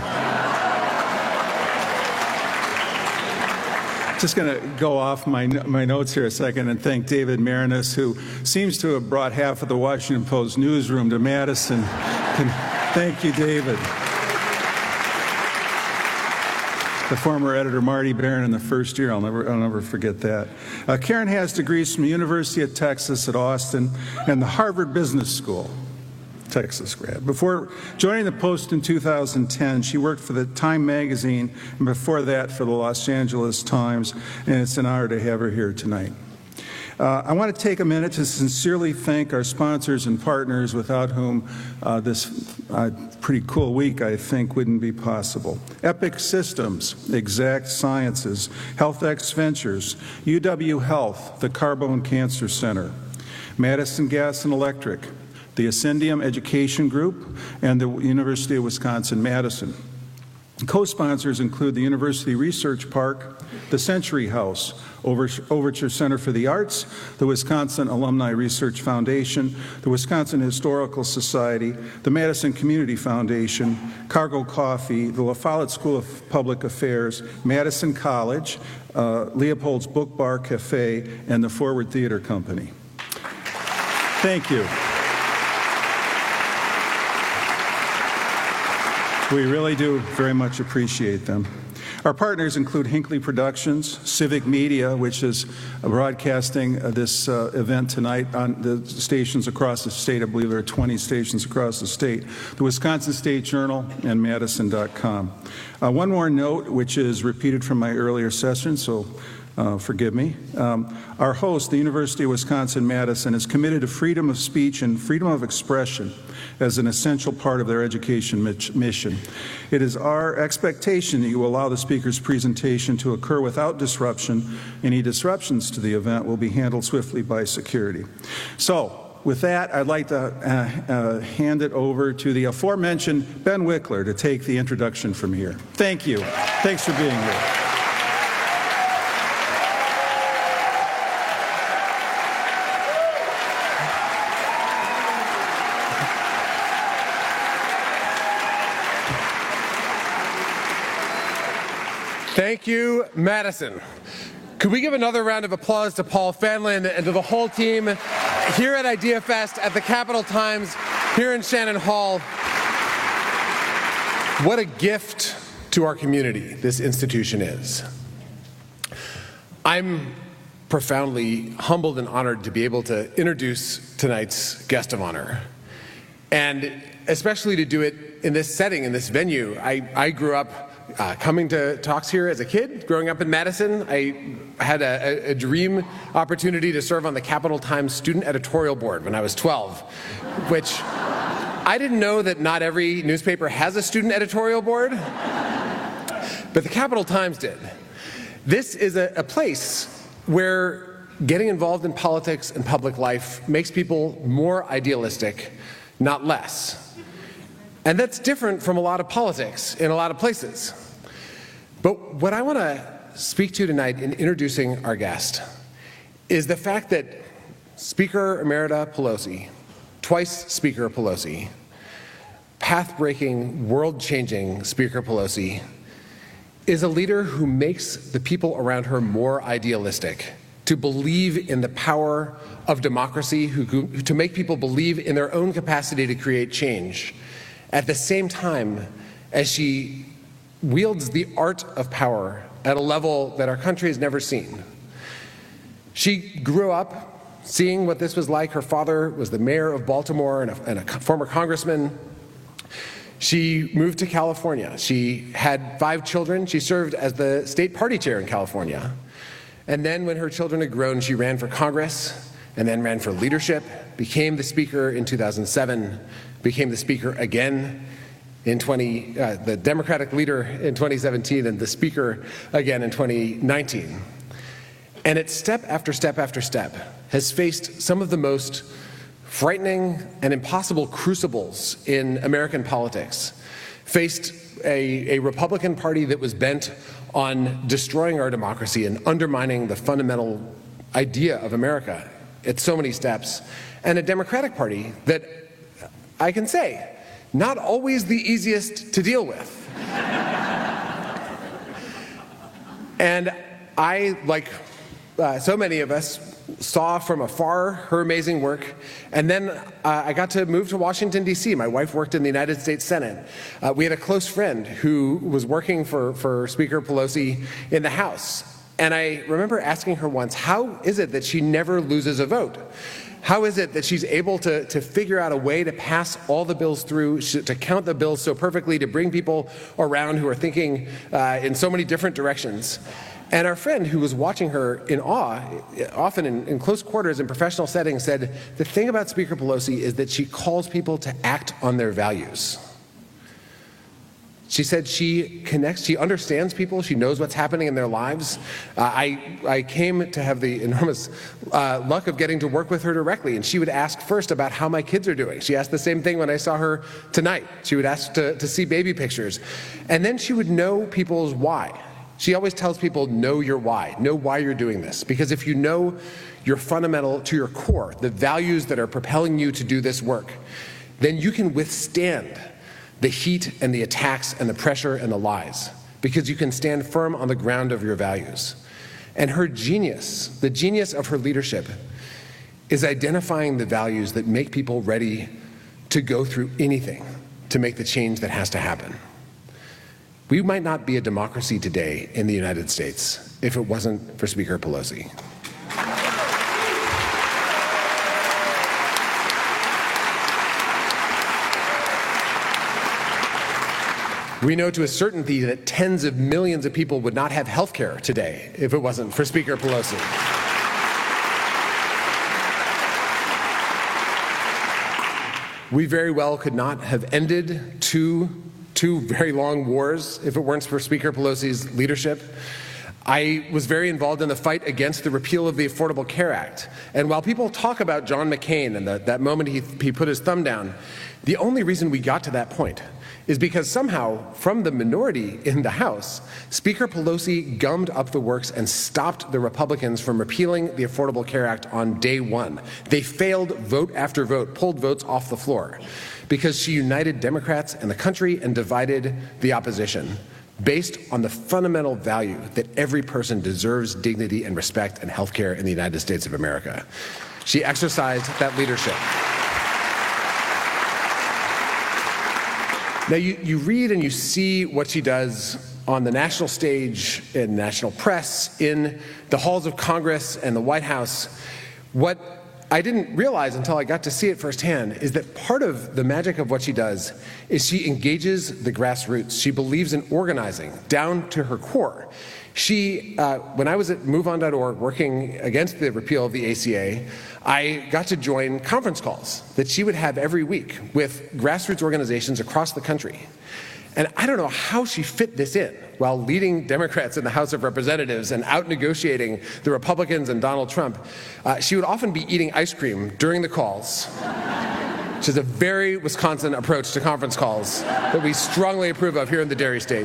just going to go off my notes here a second and thank David Marinas, who seems to have brought half of the Washington Post newsroom to Madison. Thank you, David. The former editor Marty Barron in the first year, I'll never forget that. Karen has degrees from the University of Texas at Austin and the Harvard Business School, Texas grad. Before joining the Post in 2010, she worked for the Time magazine, and before that for the Los Angeles Times, and it's an honor to have her here tonight. I want to take a minute to sincerely thank our sponsors and partners without whom this pretty cool week, I think, wouldn't be possible. Epic Systems, Exact Sciences, HealthX Ventures, UW Health, the Carbone Cancer Center, Madison Gas and Electric, the Ascendium Education Group, and the University of Wisconsin-Madison. Co-sponsors include the University Research Park, the Century House, Overture Center for the Arts, the Wisconsin Alumni Research Foundation, the Wisconsin Historical Society, the Madison Community Foundation, Cargo Coffee, the La Follette School of Public Affairs, Madison College, Leopold's Book Bar Cafe, and the Forward Theater Company. Thank you. We really do very much appreciate them. Our partners include Hinckley Productions, Civic Media, which is broadcasting this event tonight on the stations across the state. I believe there are 20 stations across the state. The Wisconsin State Journal and Madison.com. One more note, which is repeated from my earlier session, so forgive me. Our host, the University of Wisconsin-Madison, is committed to freedom of speech and freedom of expression as an essential part of their education mission. It is our expectation that you will allow the speaker's presentation to occur without disruption. Any disruptions to the event will be handled swiftly by security. So, with that, I'd like to hand it over to the aforementioned Ben Wickler to take the introduction from here. Thank you. Thanks for being here. Thank you, Madison. Could we give another round of applause to Paul Fanlin and to the whole team here at IdeaFest at the Capitol Times here in Shannon Hall. What a gift to our community this institution is. I'm profoundly humbled and honored to be able to introduce tonight's guest of honor, and especially to do it in this setting, in this venue. I grew up coming to talks here as a kid. Growing up in Madison, I had a dream opportunity to serve on the Capitol Times student editorial board when I was 12, which I didn't know that not every newspaper has a student editorial board, but the Capitol Times did. This is a place where getting involved in politics and public life makes people more idealistic, not less. And that's different from a lot of politics in a lot of places. But what I want to speak to tonight in introducing our guest is the fact that Speaker Emerita Pelosi, twice Speaker Pelosi, path-breaking, world-changing Speaker Pelosi, is a leader who makes the people around her more idealistic, to believe in the power of democracy, to make people believe in their own capacity to create change, at the same time as she wields the art of power at a level that our country has never seen. She grew up seeing what this was like. Her father was the mayor of Baltimore and a former congressman. She moved to California. She had 5 children. She served as the state party chair in California. And then when her children had grown, she ran for Congress and then ran for leadership, became the speaker in 2007, became the speaker again in the Democratic leader in 2017, and the speaker again in 2019. And at step after step after step has faced some of the most frightening and impossible crucibles in American politics, faced a Republican Party that was bent on destroying our democracy and undermining the fundamental idea of America at so many steps, and a Democratic Party that, I can say, not always the easiest to deal with. And I, like so many of us, saw from afar her amazing work, and then I got to move to Washington, D.C. My wife worked in the United States Senate. We had a close friend who was working for Speaker Pelosi in the House, and I remember asking her once, how is it that she never loses a vote? How is it that she's able to figure out a way to pass all the bills through, to count the bills so perfectly, to bring people around who are thinking in so many different directions? And our friend, who was watching her in awe, often in close quarters in professional settings, said, the thing about Speaker Pelosi is that she calls people to act on their values. She said she connects, she understands people, she knows what's happening in their lives. I came to have the enormous luck of getting to work with her directly, and she would ask first about how my kids are doing. She asked the same thing when I saw her tonight. She would ask to see baby pictures. And then she would know people's why. She always tells people, know your why, know why you're doing this. Because if you know your fundamental, to your core, the values that are propelling you to do this work, then you can withstand the heat and the attacks and the pressure and the lies, because you can stand firm on the ground of your values. And her genius, the genius of her leadership, is identifying the values that make people ready to go through anything to make the change that has to happen. We might not be a democracy today in the United States if it wasn't for Speaker Pelosi. We know to a certainty that tens of millions of people would not have health care today if it wasn't for Speaker Pelosi. We very well could not have ended two very long wars if it weren't for Speaker Pelosi's leadership. I was very involved in the fight against the repeal of the Affordable Care Act. And while people talk about John McCain and that moment he put his thumb down, the only reason we got to that point is because somehow, from the minority in the House, Speaker Pelosi gummed up the works and stopped the Republicans from repealing the Affordable Care Act on day one. They failed vote after vote, pulled votes off the floor, because she united Democrats and the country and divided the opposition. based on the fundamental value that every person deserves dignity and respect and health care in the United States of America. She exercised that leadership. Now, you read and you see what she does on the national stage, in national press, in the halls of Congress and the White House. What I didn't realize until I got to see it firsthand is that part of the magic of what she does is she engages the grassroots. She believes in organizing down to her core. She, when I was at MoveOn.org working against the repeal of the ACA, I got to join conference calls that she would have every week with grassroots organizations across the country. And I don't know how she fit this in while leading Democrats in the House of Representatives and out negotiating the Republicans and Donald Trump. She would often be eating ice cream during the calls, which is a very Wisconsin approach to conference calls that we strongly approve of here in the Dairy State.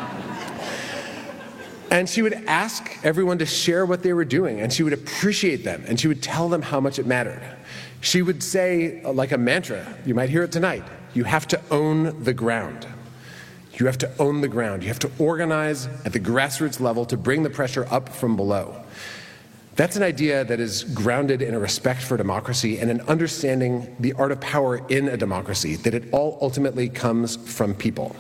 And she would ask everyone to share what they were doing, and she would appreciate them, and she would tell them how much it mattered. She would say, like a mantra, you might hear it tonight, you have to own the ground. You have to own the ground. You have to organize at the grassroots level to bring the pressure up from below. That's an idea that is grounded in a respect for democracy and an understanding the art of power in a democracy, that it all ultimately comes from people.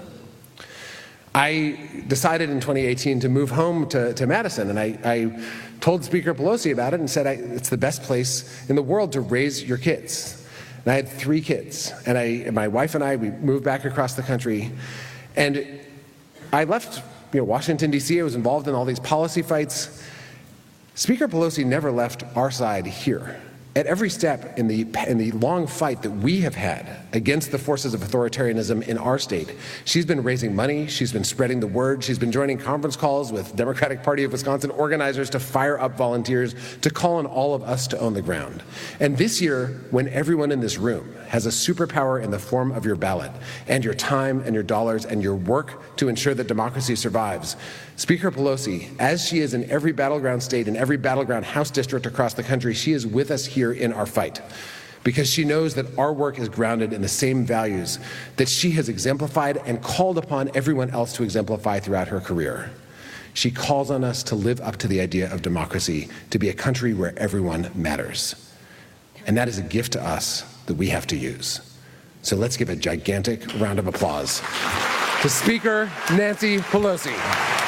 I decided in 2018 to move home to Madison, and I told Speaker Pelosi about it and said, it's the best place in the world to raise your kids. And I had 3 kids, and my wife and I, we moved back across the country, and I left Washington, D.C. I was involved in all these policy fights. Speaker Pelosi never left our side here. At every step in the long fight that we have had against the forces of authoritarianism in our state, she's been raising money, she's been spreading the word, she's been joining conference calls with Democratic Party of Wisconsin organizers to fire up volunteers, to call on all of us to own the ground. And this year, when everyone in this room has a superpower in the form of your ballot and your time and your dollars and your work to ensure that democracy survives, Speaker Pelosi, as she is in every battleground state and every battleground House district across the country, she is with us here in our fight because she knows that our work is grounded in the same values that she has exemplified and called upon everyone else to exemplify throughout her career. She calls on us to live up to the idea of democracy, to be a country where everyone matters. And that is a gift to us that we have to use. So let's give a gigantic round of applause to Speaker Nancy Pelosi.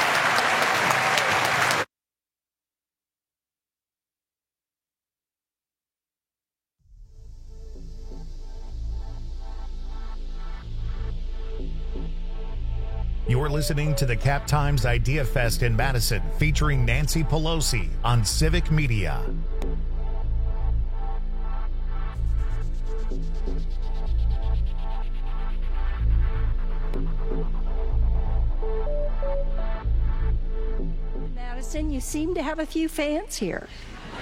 You're listening to the Cap Times Idea Fest in Madison, featuring Nancy Pelosi on Civic Media. Madison, you seem to have a few fans here.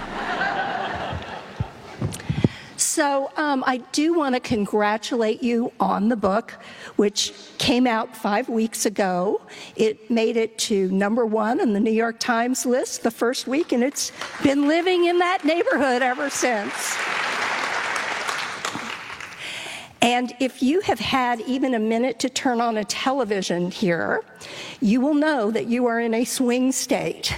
So I do want to congratulate you on the book, which came out 5 weeks ago. It made it to #1 on the New York Times list the first week, and it's been living in that neighborhood ever since. And if you have had even a minute to turn on a television here, you will know that you are in a swing state.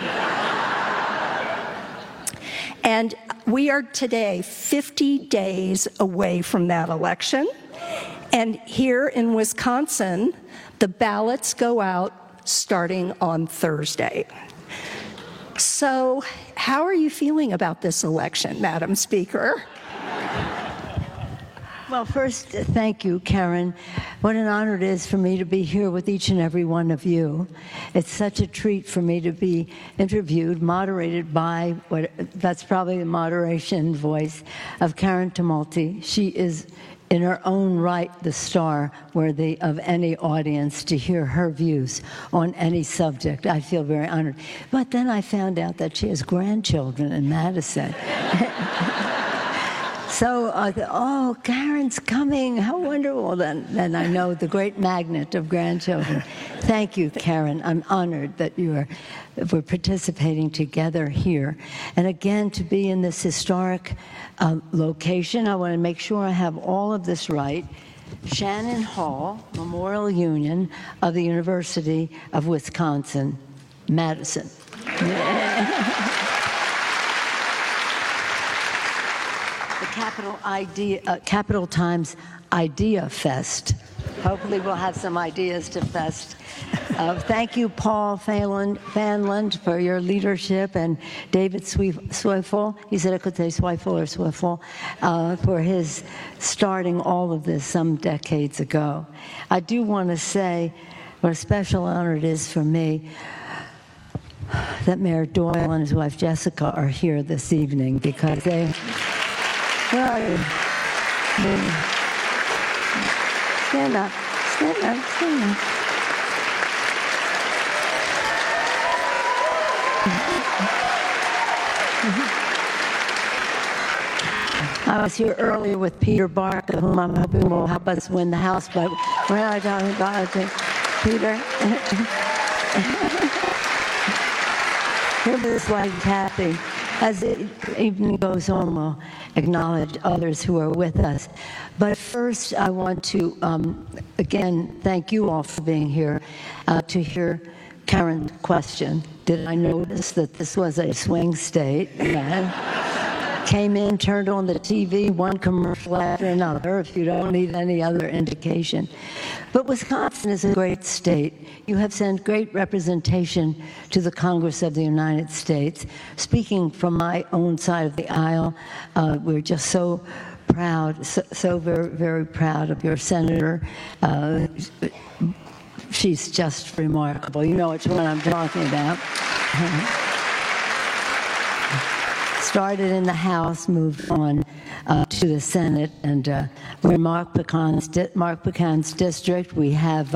And we are today 50 days away from that election. And here in Wisconsin, the ballots go out starting on Thursday. So how are you feeling about this election, Madam Speaker? Well, first, thank you, Karen. What an honor it is for me to be here with each and every one of you. It's such a treat for me to be interviewed, moderated by, that's probably the moderation voice of Karen Tumulty. She is, in her own right, the star worthy of any audience to hear her views on any subject. I feel very honored. But then I found out that she has grandchildren in Madison. So I thought, oh, Karen's coming, how wonderful. Then I know the great magnet of grandchildren. Thank you, Karen. I'm honored that we're participating together here. And again, to be in this historic location, I want to make sure I have all of this right. Shannon Hall, Memorial Union of the University of Wisconsin, Madison. The Capital Times Idea Fest. Hopefully we'll have some ideas to fest. Thank you, Paul Fanland, for your leadership, and David Swiffle, he said I could say Swiffle or Swiffle, for his starting all of this some decades ago. I do want to say what a special honor it is for me that Mayor Doyle and his wife Jessica are here this evening, because they... Where are you? Stand up, stand up, stand up. I was here earlier with Peter Barker, whom I'm hoping will help us win the House, but we're not talking about Peter. Here's this like Kathy. As the evening goes on, we'll acknowledge others who are with us. But first, I want to, again, thank you all for being here to hear Karen's question. Did I notice that this was a swing state? Came in, turned on the TV, one commercial after another, if you don't need any other indication. But Wisconsin is a great state. You have sent great representation to the Congress of the United States. Speaking from my own side of the aisle, we're just so proud, so very, very proud of your senator. She's just remarkable. You know which one I'm talking about. Started in the House, moved on to the Senate, and we're in Mark Pecan's district. We have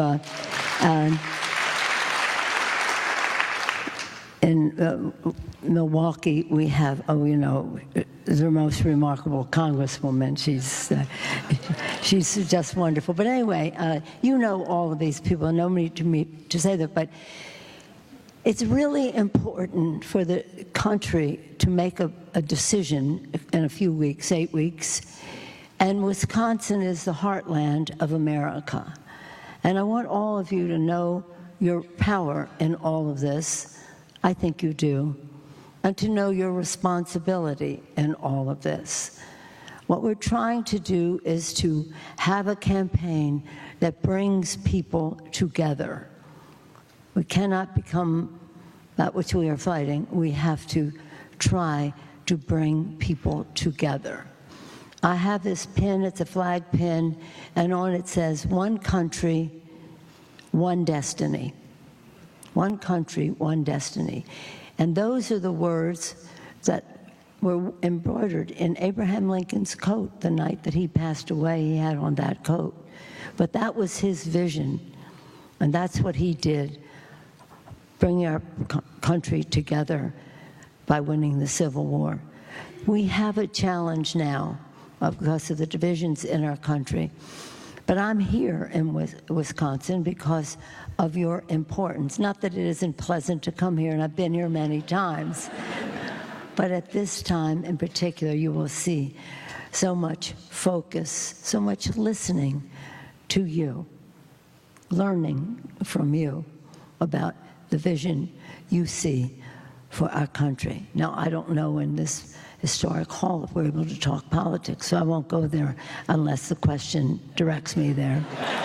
in Milwaukee, we have, the most remarkable Congresswoman. She's just wonderful. But anyway, you know all of these people. No need to say that, but it's really important for the country to make a decision in a few weeks, 8 weeks, and Wisconsin is the heartland of America. And I want all of you to know your power in all of this. I think you do. And to know your responsibility in all of this. What we're trying to do is to have a campaign that brings people together. We cannot become that which we are fighting. We have to try to bring people together. I have this pin, it's a flag pin, and on it says, "One country, one destiny." One country, one destiny. And those are the words that were embroidered in Abraham Lincoln's coat the night that he passed away. He had on that coat. But that was his vision, and that's what he did, bringing our country together by winning the Civil War. We have a challenge now because of the divisions in our country. But I'm here in Wisconsin because of your importance. Not that it isn't pleasant to come here, and I've been here many times. But at this time in particular, you will see so much focus, so much listening to you, learning from you about the vision you see for our country. Now, I don't know in this historic hall if we're able to talk politics, so I won't go there unless the question directs me there.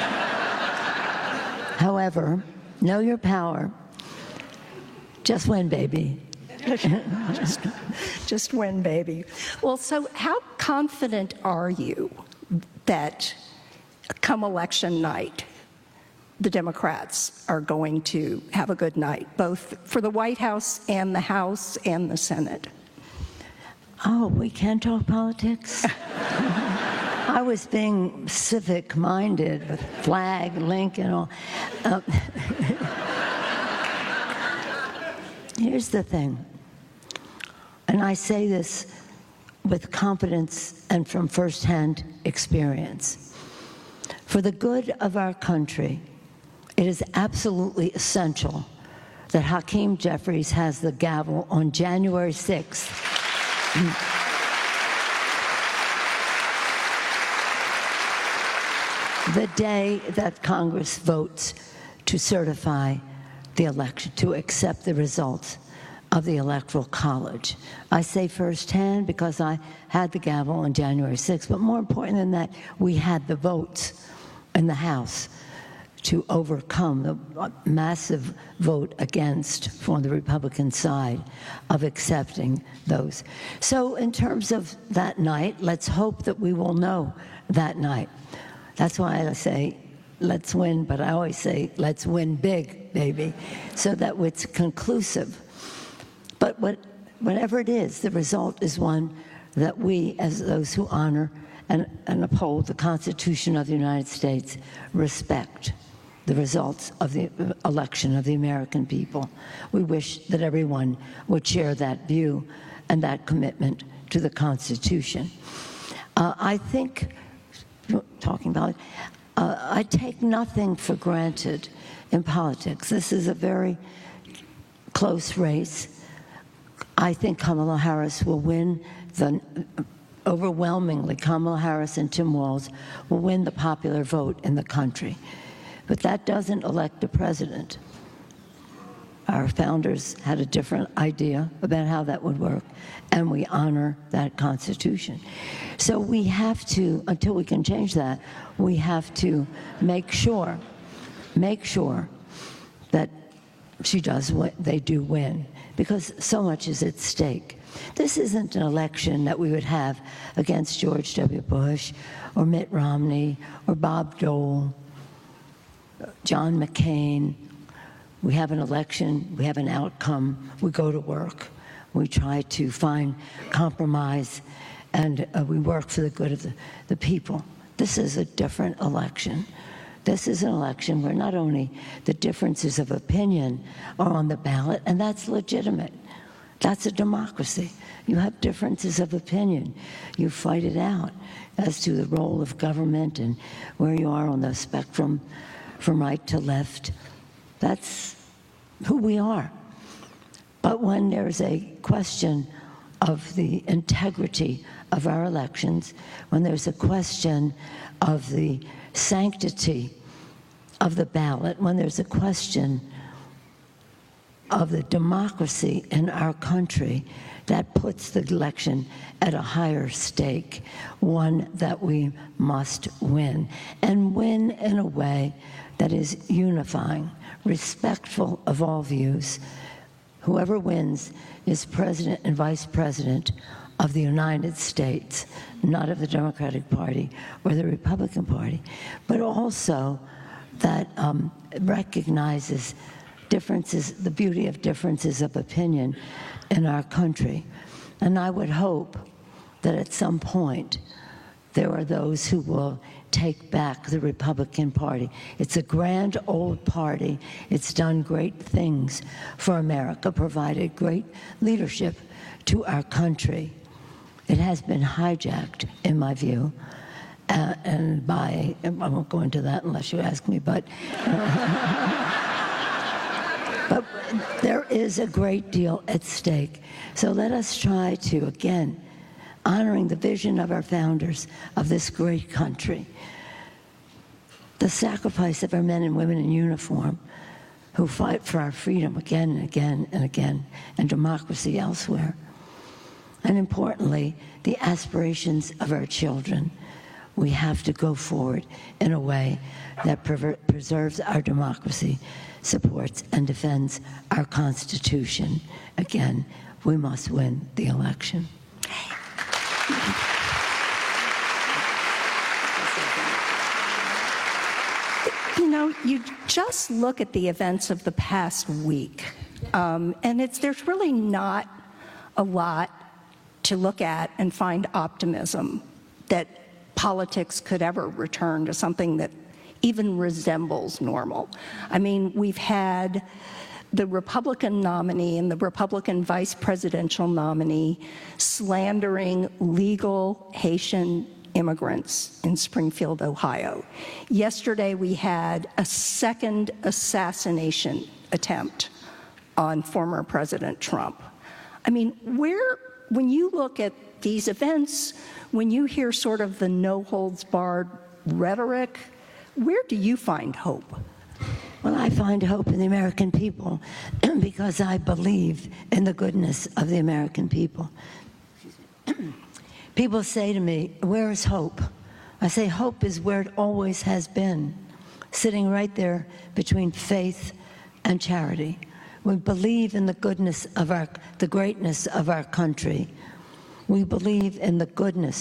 However, know your power. Just win, baby. Just win, baby. Well, so how confident are you that come election night, the Democrats are going to have a good night, both for the White House and the House and the Senate? Oh, we can talk politics? I was being civic-minded with flag, link, and all. Here's the thing, and I say this with confidence and from firsthand experience. For the good of our country, it is absolutely essential that Hakeem Jeffries has the gavel on January 6th. the day that Congress votes to certify the election, to accept the results of the Electoral College. I say firsthand because I had the gavel on January 6th, but more important than that, we had the votes in the House to overcome the massive vote against from the Republican side of accepting those. So in terms of that night, let's hope that we will know that night. That's why I say, let's win, but I always say, let's win big, baby, so that it's conclusive. But whatever it is, the result is one that we, as those who honor and uphold the Constitution of the United States, respect the results of the election of the American people. We wish that everyone would share that view and that commitment to the Constitution. I think, talking about, I take nothing for granted in politics. This is a very close race. I think Kamala Harris will win overwhelmingly. Kamala Harris and Tim Walz will win the popular vote in the country. But that doesn't elect a president. Our founders had a different idea about how that would work, and we honor that Constitution. So we have to, until we can change that, we have to make sure that they do win, because so much is at stake. This isn't an election that we would have against George W. Bush or Mitt Romney or Bob Dole, John McCain. We have an election, we have an outcome, we go to work, we try to find compromise, and we work for the good of the people. This is a different election. This is an election where not only the differences of opinion are on the ballot, and that's legitimate. That's a democracy. You have differences of opinion. You fight it out as to the role of government and where you are on the spectrum from right to left. That's who we are. But when there's a question of the integrity of our elections, when there's a question of the sanctity of the ballot, when there's a question of the democracy in our country, that puts the election at a higher stake, one that we must win, and win in a way that is unifying, respectful of all views. Whoever wins is President and Vice President of the United States, not of the Democratic Party or the Republican Party, but also that recognizes differences, the beauty of differences of opinion in our country. And I would hope that at some point there are those who will take back the Republican Party. It's a grand old party. It's done great things for America, provided great leadership to our country. It has been hijacked, in my view, and by, I won't go into that unless you ask me, but but there is a great deal at stake. So let us try to, again, honoring the vision of our founders of this great country, the sacrifice of our men and women in uniform who fight for our freedom again and again and again, and democracy elsewhere. And importantly, the aspirations of our children. We have to go forward in a way that preserves our democracy, supports and defends our Constitution. Again, we must win the election. You know, you just look at the events of the past week, and there's really not a lot to look at and find optimism that politics could ever return to something that even resembles normal. I mean, we've had the Republican nominee and the Republican vice presidential nominee slandering legal Haitian immigrants in Springfield, Ohio. Yesterday, we had a second assassination attempt on former President Trump. I mean, when you look at these events, when you hear sort of the no-holds-barred rhetoric, Where do you find hope? Well, I find hope in the American people because I believe in the goodness of the American people. People say to me, where is hope? I say hope is where it always has been, sitting right there between faith and charity. We believe in the goodness of the greatness of our country. We believe in the goodness